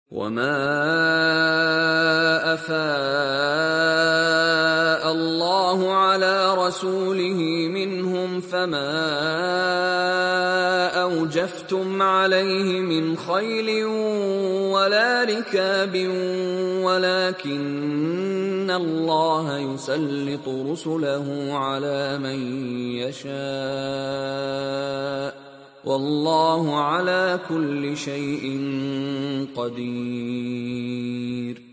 وما أفاء الله على رسوله منهم فما أوجفتم عليه من خيل ولا ركاب ولكن الله يسلط رسله على من يشاء والله على كل شيء قدير.